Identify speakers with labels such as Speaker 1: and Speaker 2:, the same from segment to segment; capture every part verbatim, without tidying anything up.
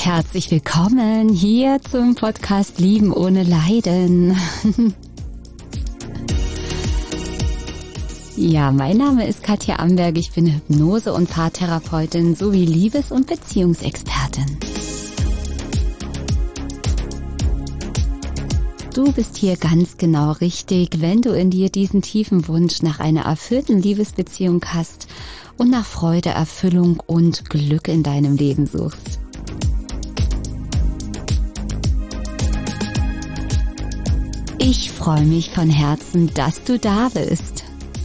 Speaker 1: Herzlich willkommen hier zum Podcast Lieben ohne Leiden. Ja, mein Name ist Katja Amberg, ich bin Hypnose- und Paartherapeutin sowie Liebes- und Beziehungsexpertin. Du bist hier ganz genau richtig, wenn du in dir diesen tiefen Wunsch nach einer erfüllten Liebesbeziehung hast und nach Freude, Erfüllung und Glück in deinem Leben suchst. Ich freue mich von Herzen, dass du da bist.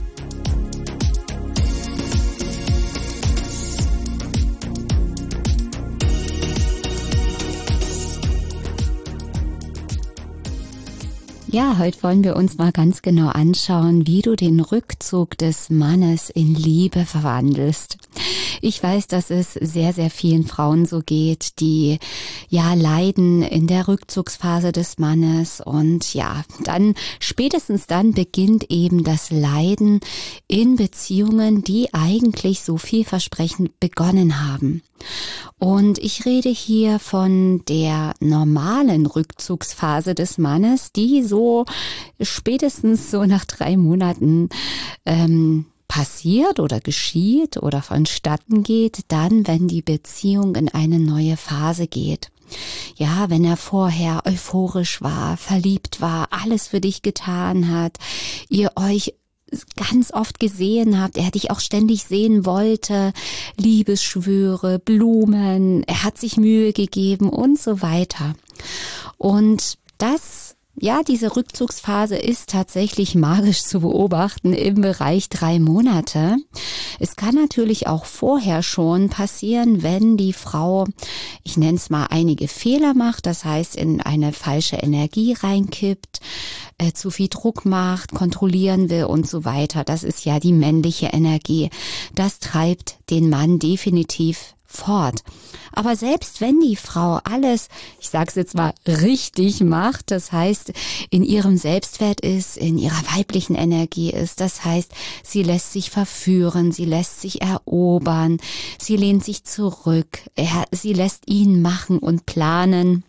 Speaker 1: Ja, heute wollen wir uns mal ganz genau anschauen, wie du den Rückzug des Mannes in Liebe verwandelst. Ich weiß, dass es sehr, sehr vielen Frauen so geht, die ja leiden in der Rückzugsphase des Mannes und ja, dann spätestens dann beginnt eben das Leiden in Beziehungen, die eigentlich so vielversprechend begonnen haben. Und ich rede hier von der normalen Rückzugsphase des Mannes, die so spätestens so nach drei Monaten ähm, passiert oder geschieht oder vonstatten geht, dann, wenn die Beziehung in eine neue Phase geht. Ja, wenn er vorher euphorisch war, verliebt war, alles für dich getan hat, ihr euch ganz oft gesehen habt, er dich auch ständig sehen wollte, Liebesschwüre, Blumen, er hat sich Mühe gegeben und so weiter. Und das, ja, diese Rückzugsphase ist tatsächlich magisch zu beobachten im Bereich drei Monate. Es kann natürlich auch vorher schon passieren, wenn die Frau, ich nenne es mal, einige Fehler macht, das heißt in eine falsche Energie reinkippt, äh, zu viel Druck macht, kontrollieren will und so weiter. Das ist ja die männliche Energie. Das treibt den Mann definitiv fort. Aber selbst wenn die Frau alles, ich sage es jetzt mal, richtig macht, das heißt in ihrem Selbstwert ist, in ihrer weiblichen Energie ist, das heißt, sie lässt sich verführen, sie lässt sich erobern, sie lehnt sich zurück, er, sie lässt ihn machen und planen,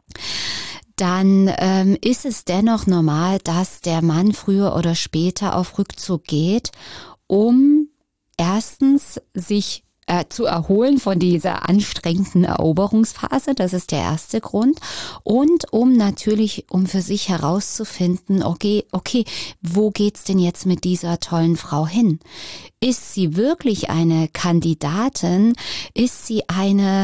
Speaker 1: dann ähm, ist es dennoch normal, dass der Mann früher oder später auf Rückzug geht, um erstens sich zu erholen von dieser anstrengenden Eroberungsphase, das ist der erste Grund, und um natürlich, um für sich herauszufinden, okay, okay, wo geht's denn jetzt mit dieser tollen Frau hin? Ist sie wirklich eine Kandidatin? Ist sie eine,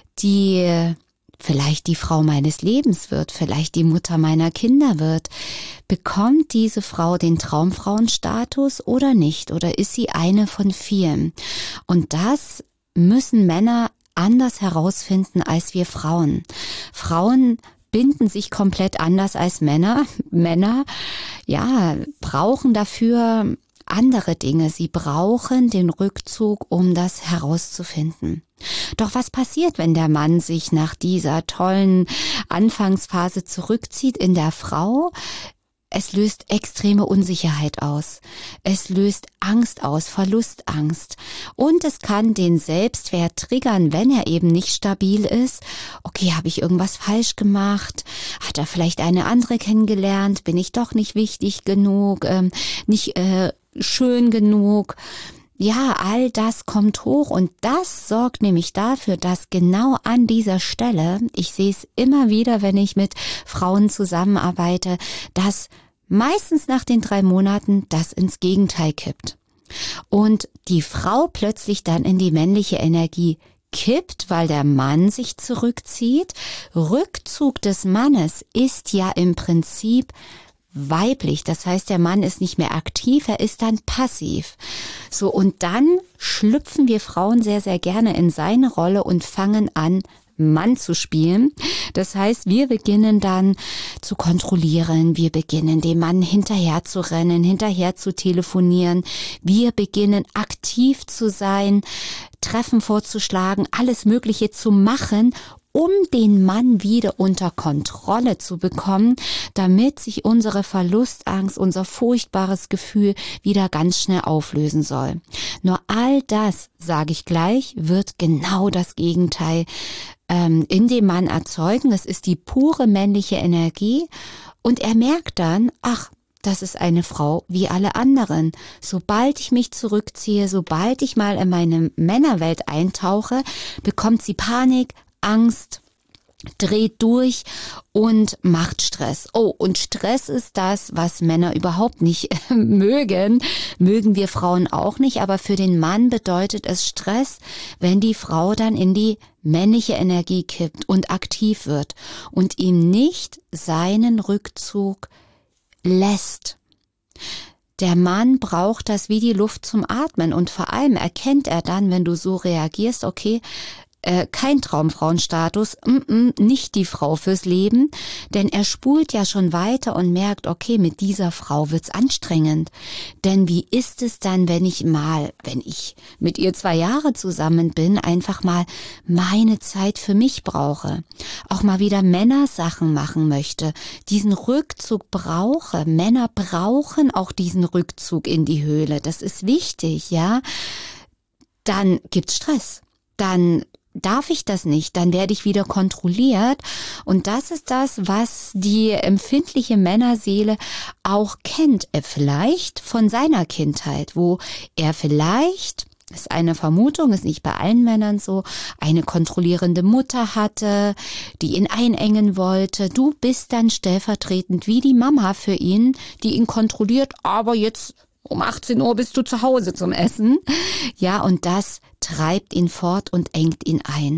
Speaker 1: die vielleicht die Frau meines Lebens wird, vielleicht die Mutter meiner Kinder wird? Bekommt diese Frau den Traumfrauenstatus oder nicht? Oder ist sie eine von vielen? Und das müssen Männer anders herausfinden als wir Frauen. Frauen binden sich komplett anders als Männer. Männer, ja, brauchen dafür andere Dinge. Sie brauchen den Rückzug, um das herauszufinden. Doch was passiert, wenn der Mann sich nach dieser tollen Anfangsphase zurückzieht in der Frau? Es löst extreme Unsicherheit aus. Es löst Angst aus, Verlustangst. Und es kann den Selbstwert triggern, wenn er eben nicht stabil ist. Okay, habe ich irgendwas falsch gemacht? Hat er vielleicht eine andere kennengelernt? Bin ich doch nicht wichtig genug? Ähm, nicht äh, schön genug? Ja, all das kommt hoch und das sorgt nämlich dafür, dass genau an dieser Stelle, ich sehe es immer wieder, wenn ich mit Frauen zusammenarbeite, dass meistens nach den drei Monaten das ins Gegenteil kippt. Und die Frau plötzlich dann in die männliche Energie kippt, weil der Mann sich zurückzieht. Rückzug des Mannes ist ja im Prinzip weiblich, das heißt, der Mann ist nicht mehr aktiv, er ist dann passiv. So, und dann schlüpfen wir Frauen sehr, sehr gerne in seine Rolle und fangen an, Mann zu spielen. Das heißt, wir beginnen dann zu kontrollieren, wir beginnen dem Mann hinterher zu rennen, hinterher zu telefonieren, wir beginnen aktiv zu sein, Treffen vorzuschlagen, alles Mögliche zu machen, um den Mann wieder unter Kontrolle zu bekommen, damit sich unsere Verlustangst, unser furchtbares Gefühl wieder ganz schnell auflösen soll. Nur all das, sage ich gleich, wird genau das Gegenteil ähm, in dem Mann erzeugen. Es ist die pure männliche Energie und er merkt dann, ach, das ist eine Frau wie alle anderen. Sobald ich mich zurückziehe, sobald ich mal in meine Männerwelt eintauche, bekommt sie Panik, Angst, dreht durch und macht Stress. Oh, und Stress ist das, was Männer überhaupt nicht mögen. Mögen wir Frauen auch nicht, aber für den Mann bedeutet es Stress, wenn die Frau dann in die männliche Energie kippt und aktiv wird und ihm nicht seinen Rückzug lässt. Der Mann braucht das wie die Luft zum Atmen und vor allem erkennt er dann, wenn du so reagierst, okay, äh, kein Traumfrauenstatus, mm -mm, nicht die Frau fürs Leben, denn er spult ja schon weiter und merkt, okay, mit dieser Frau wird's anstrengend. Denn wie ist es dann, wenn ich mal, wenn ich mit ihr zwei Jahre zusammen bin, einfach mal meine Zeit für mich brauche, auch mal wieder Männersachen machen möchte, diesen Rückzug brauche. Männer brauchen auch diesen Rückzug in die Höhle, das ist wichtig, ja. Dann gibt's Stress, dann darf ich das nicht, dann werde ich wieder kontrolliert und das ist das, was die empfindliche Männerseele auch kennt, er vielleicht von seiner Kindheit, wo er vielleicht, ist eine Vermutung, ist nicht bei allen Männern so, eine kontrollierende Mutter hatte, die ihn einengen wollte. Du bist dann stellvertretend wie die Mama für ihn, die ihn kontrolliert, aber jetzt um achtzehn Uhr bist du zu Hause zum Essen. Ja, und das treibt ihn fort und engt ihn ein.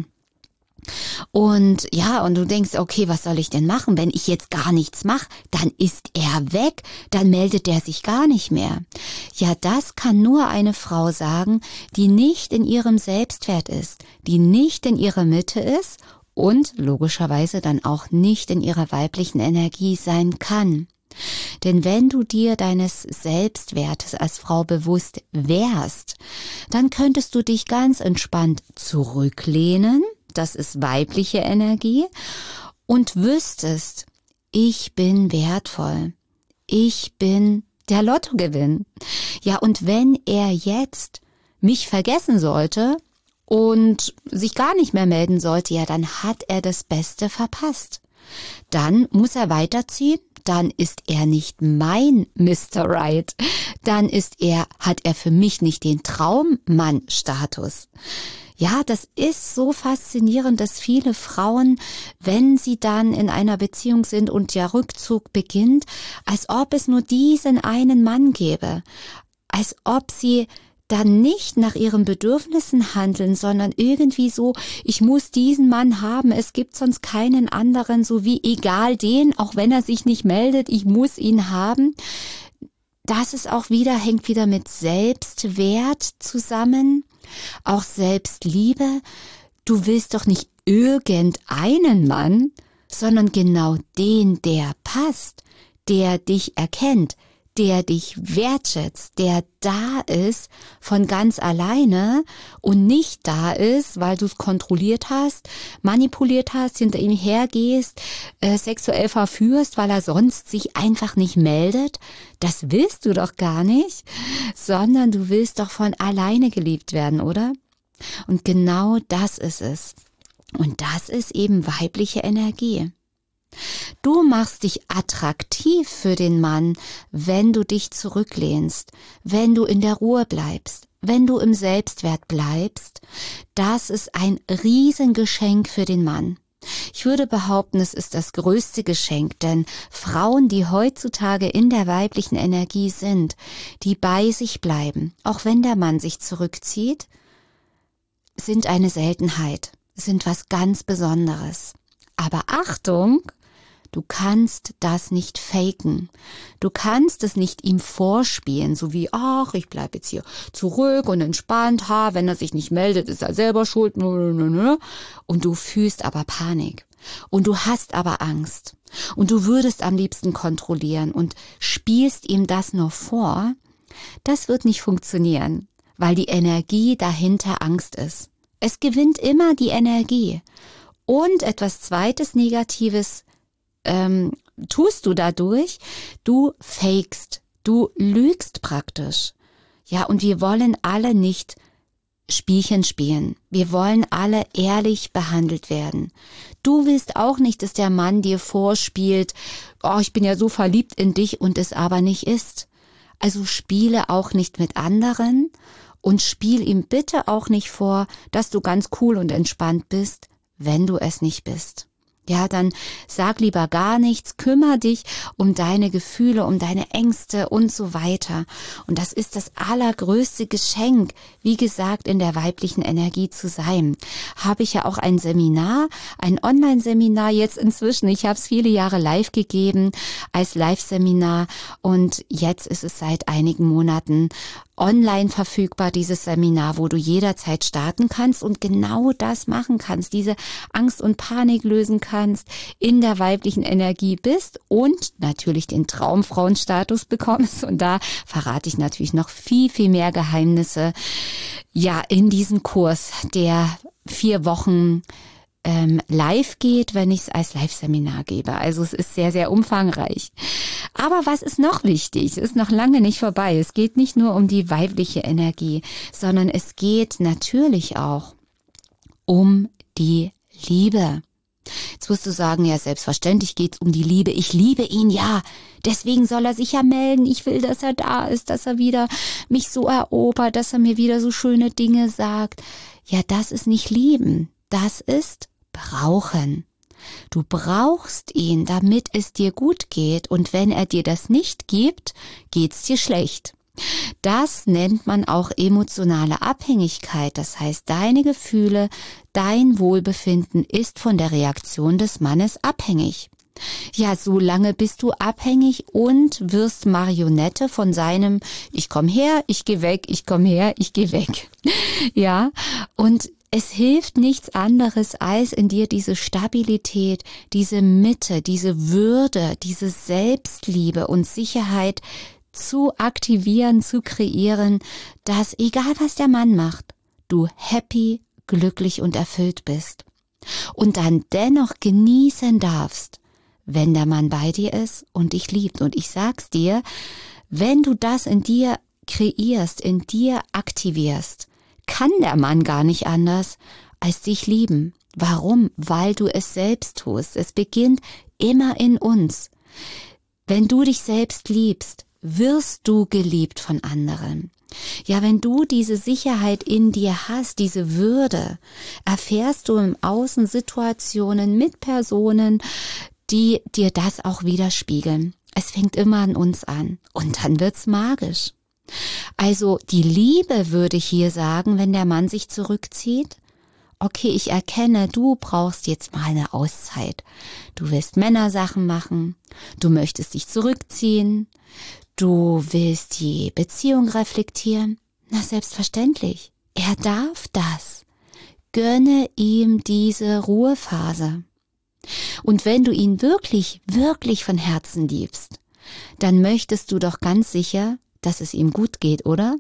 Speaker 1: Und ja, und du denkst, okay, was soll ich denn machen? Wenn ich jetzt gar nichts mache, dann ist er weg, dann meldet er sich gar nicht mehr. Ja, das kann nur eine Frau sagen, die nicht in ihrem Selbstwert ist, die nicht in ihrer Mitte ist und logischerweise dann auch nicht in ihrer weiblichen Energie sein kann. Denn wenn du dir deines Selbstwertes als Frau bewusst wärst, dann könntest du dich ganz entspannt zurücklehnen, das ist weibliche Energie, und wüsstest, ich bin wertvoll, ich bin der Lottogewinn. Ja, und wenn er jetzt mich vergessen sollte und sich gar nicht mehr melden sollte, ja, dann hat er das Beste verpasst. Dann muss er weiterziehen. Dann ist er nicht mein Mister Right. Dann ist er, hat er für mich nicht den Traummann-Status. Ja, das ist so faszinierend, dass viele Frauen, wenn sie dann in einer Beziehung sind und der Rückzug beginnt, als ob es nur diesen einen Mann gäbe, als ob sie dann nicht nach ihren Bedürfnissen handeln, sondern irgendwie so, ich muss diesen Mann haben, es gibt sonst keinen anderen, so wie egal den, auch wenn er sich nicht meldet, ich muss ihn haben. Das ist auch wieder, hängt wieder mit Selbstwert zusammen, auch Selbstliebe. Du willst doch nicht irgendeinen Mann, sondern genau den, der passt, der dich erkennt, der dich wertschätzt, der da ist von ganz alleine und nicht da ist, weil du es kontrolliert hast, manipuliert hast, hinter ihm hergehst, äh, sexuell verführst, weil er sonst sich einfach nicht meldet. Das willst du doch gar nicht, sondern du willst doch von alleine geliebt werden, oder? Und genau das ist es. Und das ist eben weibliche Energie. Du machst dich attraktiv für den Mann, wenn du dich zurücklehnst, wenn du in der Ruhe bleibst, wenn du im Selbstwert bleibst. Das ist ein Riesengeschenk für den Mann. Ich würde behaupten, es ist das größte Geschenk, denn Frauen, die heutzutage in der weiblichen Energie sind, die bei sich bleiben, auch wenn der Mann sich zurückzieht, sind eine Seltenheit, sind was ganz Besonderes. Aber Achtung! Du kannst das nicht faken. Du kannst es nicht ihm vorspielen, so wie, ach, ich bleib jetzt hier zurück und entspannt, ha, wenn er sich nicht meldet, ist er selber schuld. Und du fühlst aber Panik. Und du hast aber Angst. Und du würdest am liebsten kontrollieren und spielst ihm das nur vor. Das wird nicht funktionieren, weil die Energie dahinter Angst ist. Es gewinnt immer die Energie. Und etwas zweites Negatives ähm, tust du dadurch, du fakest, du lügst praktisch. Ja, und wir wollen alle nicht Spielchen spielen. Wir wollen alle ehrlich behandelt werden. Du willst auch nicht, dass der Mann dir vorspielt, oh, ich bin ja so verliebt in dich und es aber nicht ist. Also spiele auch nicht mit anderen und spiel ihm bitte auch nicht vor, dass du ganz cool und entspannt bist, wenn du es nicht bist. Ja, dann sag lieber gar nichts, kümmere dich um deine Gefühle, um deine Ängste und so weiter. Und das ist das allergrößte Geschenk, wie gesagt, in der weiblichen Energie zu sein. Habe ich ja auch ein Seminar, ein Online-Seminar jetzt inzwischen. Ich habe es viele Jahre live gegeben als Live-Seminar und jetzt ist es seit einigen Monaten online verfügbar, dieses Seminar, wo du jederzeit starten kannst und genau das machen kannst, diese Angst und Panik lösen kannst, in der weiblichen Energie bist und natürlich den Traumfrauenstatus bekommst. Und da verrate ich natürlich noch viel, viel mehr Geheimnisse, ja, in diesem Kurs, der vier Wochen ähm, live geht, wenn ich es als Live-Seminar gebe. Also es ist sehr, sehr umfangreich. Aber was ist noch wichtig? Es ist noch lange nicht vorbei. Es geht nicht nur um die weibliche Energie, sondern es geht natürlich auch um die Liebe. Jetzt wirst du sagen, ja, selbstverständlich geht's um die Liebe. Ich liebe ihn, ja. Deswegen soll er sich ja melden. Ich will, dass er da ist, dass er wieder mich so erobert, dass er mir wieder so schöne Dinge sagt. Ja, das ist nicht lieben. Das ist brauchen. Du brauchst ihn, damit es dir gut geht. Und wenn er dir das nicht gibt, geht's dir schlecht. Das nennt man auch emotionale Abhängigkeit. Das heißt, deine Gefühle, dein Wohlbefinden ist von der Reaktion des Mannes abhängig. Ja, so lange bist du abhängig und wirst Marionette von seinem ich komm her, ich geh weg, ich komm her, ich geh weg. Ja, und es hilft nichts anderes, als in dir diese Stabilität, diese Mitte, diese Würde, diese Selbstliebe und Sicherheit zu aktivieren, zu kreieren, dass egal was der Mann macht, du happy, glücklich und erfüllt bist. Und dann dennoch genießen darfst, wenn der Mann bei dir ist und dich liebt. Und ich sag's dir, wenn du das in dir kreierst, in dir aktivierst, kann der Mann gar nicht anders als dich lieben. Warum? Weil du es selbst tust. Es beginnt immer in uns. Wenn du dich selbst liebst, wirst du geliebt von anderen. Ja, wenn du diese Sicherheit in dir hast, diese Würde, erfährst du im Außen Situationen mit Personen, die dir das auch widerspiegeln. Es fängt immer an uns an und dann wird's magisch. Also die Liebe würde ich hier sagen, wenn der Mann sich zurückzieht. Okay, ich erkenne, du brauchst jetzt mal eine Auszeit. Du willst Männersachen machen, du möchtest dich zurückziehen, du willst die Beziehung reflektieren. Na, selbstverständlich. Er darf das. Gönne ihm diese Ruhephase. Und wenn du ihn wirklich, wirklich von Herzen liebst, dann möchtest du doch ganz sicher, dass es ihm gut geht, oder?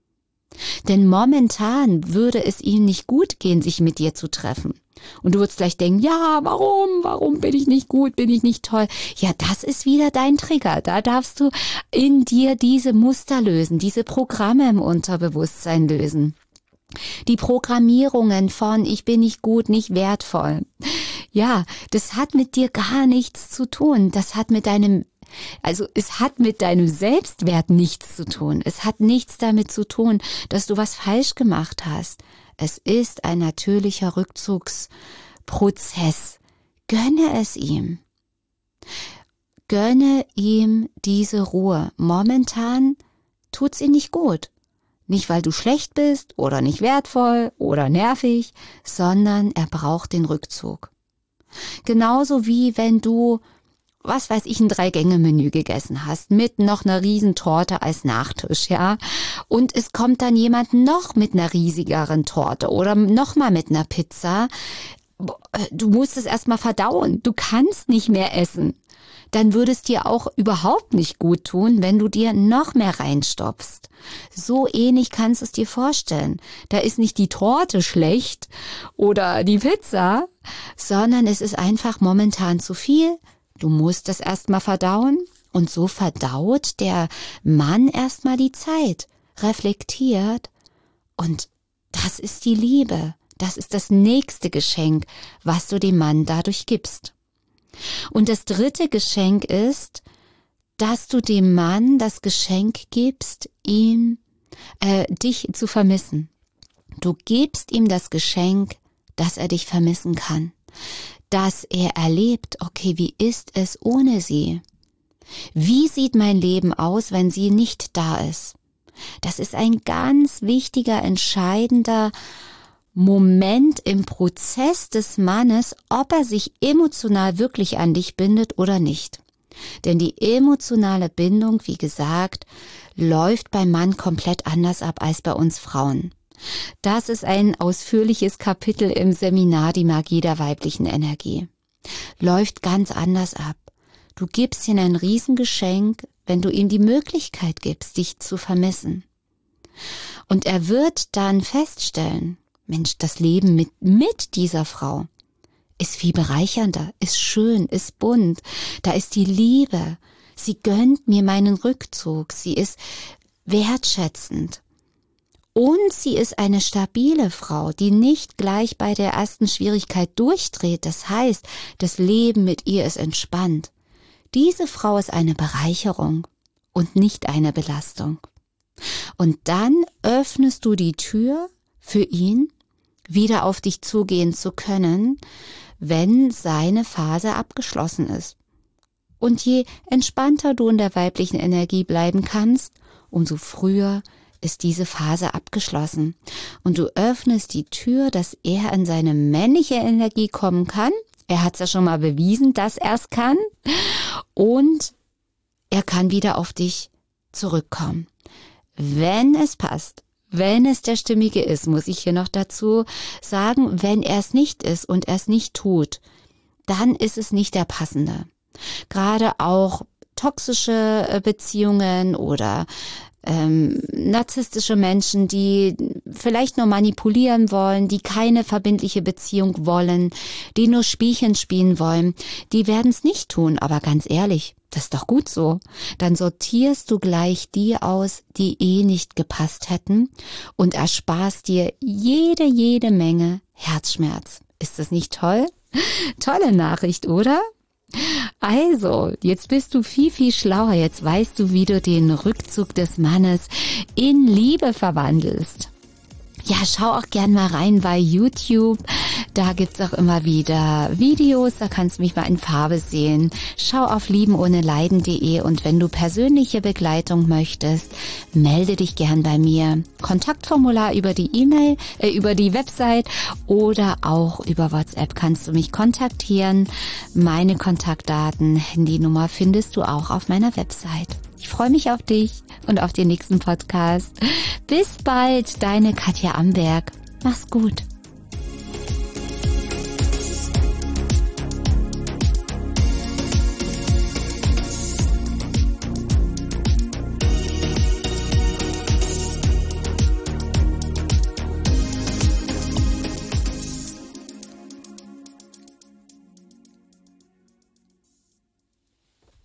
Speaker 1: Denn momentan würde es ihm nicht gut gehen, sich mit dir zu treffen. Und du würdest gleich denken, ja, warum? Warum bin ich nicht gut? Bin ich nicht toll? Ja, das ist wieder dein Trigger. Da darfst du in dir diese Muster lösen, diese Programme im Unterbewusstsein lösen. Die Programmierungen von ich bin nicht gut, nicht wertvoll. Ja, das hat mit dir gar nichts zu tun. Das hat mit deinem Also es hat mit deinem Selbstwert nichts zu tun. Es hat nichts damit zu tun, dass du was falsch gemacht hast. Es ist ein natürlicher Rückzugsprozess. Gönne es ihm. Gönne ihm diese Ruhe. Momentan tut's ihm nicht gut. Nicht, weil du schlecht bist oder nicht wertvoll oder nervig, sondern er braucht den Rückzug. Genauso wie wenn du was weiß ich, ein Drei-Gänge-Menü gegessen hast, mit noch einer Riesentorte als Nachtisch, ja. Und es kommt dann jemand noch mit einer riesigeren Torte oder noch mal mit einer Pizza. Du musst es erstmal verdauen. Du kannst nicht mehr essen. dann würde es dir auch überhaupt nicht gut tun, wenn du dir noch mehr reinstopfst. So ähnlich kannst du es dir vorstellen. Da ist nicht die Torte schlecht oder die Pizza, sondern es ist einfach momentan zu viel. Du musst das erstmal verdauen und so verdaut der Mann erstmal die Zeit, reflektiert und das ist die Liebe. Das ist das nächste Geschenk, was du dem Mann dadurch gibst. Und das dritte Geschenk ist, dass du dem Mann das Geschenk gibst, ihm, äh, dich zu vermissen. Du gibst ihm das Geschenk, dass er dich vermissen kann. Dass er erlebt, okay, wie ist es ohne sie? Wie sieht mein Leben aus, wenn sie nicht da ist? Das ist ein ganz wichtiger, entscheidender Moment im Prozess des Mannes, ob er sich emotional wirklich an dich bindet oder nicht. Denn die emotionale Bindung, wie gesagt, läuft beim Mann komplett anders ab als bei uns Frauen. Das ist ein ausführliches Kapitel im Seminar Die Magie der weiblichen Energie. Läuft ganz anders ab. Du gibst ihm ein Riesengeschenk, wenn du ihm die Möglichkeit gibst, dich zu vermissen. Und er wird dann feststellen, Mensch, das Leben mit, mit dieser Frau ist viel bereichernder, ist schön, ist bunt. Da ist die Liebe. Sie gönnt mir meinen Rückzug. Sie ist wertschätzend. Und sie ist eine stabile Frau, die nicht gleich bei der ersten Schwierigkeit durchdreht. Das heißt, das Leben mit ihr ist entspannt. Diese Frau ist eine Bereicherung und nicht eine Belastung. Und dann öffnest du die Tür für ihn, wieder auf dich zugehen zu können, wenn seine Phase abgeschlossen ist. Und je entspannter du in der weiblichen Energie bleiben kannst, umso früher ist diese Phase abgeschlossen. Und du öffnest die Tür, dass er in seine männliche Energie kommen kann. Er hat es ja schon mal bewiesen, dass er es kann. Und er kann wieder auf dich zurückkommen. Wenn es passt, wenn es der Stimmige ist, muss ich hier noch dazu sagen, wenn er es nicht ist und er es nicht tut, dann ist es nicht der Passende. Gerade auch toxische Beziehungen oder ähm, narzisstische Menschen, die vielleicht nur manipulieren wollen, die keine verbindliche Beziehung wollen, die nur Spielchen spielen wollen, die werden es nicht tun. Aber ganz ehrlich, das ist doch gut so. Dann sortierst du gleich die aus, die eh nicht gepasst hätten und ersparst dir jede, jede Menge Herzschmerz. Ist das nicht toll? Tolle Nachricht, oder? Also, jetzt bist du viel, viel schlauer. Jetzt weißt du, wie du den Rückzug des Mannes in Liebe verwandelst. Ja, schau auch gern mal rein bei YouTube. Da gibt's auch immer wieder Videos, da kannst du mich mal in Farbe sehen. Schau auf lieben ohne leiden punkt de und wenn du persönliche Begleitung möchtest, melde dich gern bei mir. Kontaktformular über die E-Mail, äh, über die Website oder auch über WhatsApp kannst du mich kontaktieren. Meine Kontaktdaten, Handynummer findest du auch auf meiner Website. Ich freue mich auf dich und auf den nächsten Podcast. Bis bald, deine Katja Amberg. Mach's gut.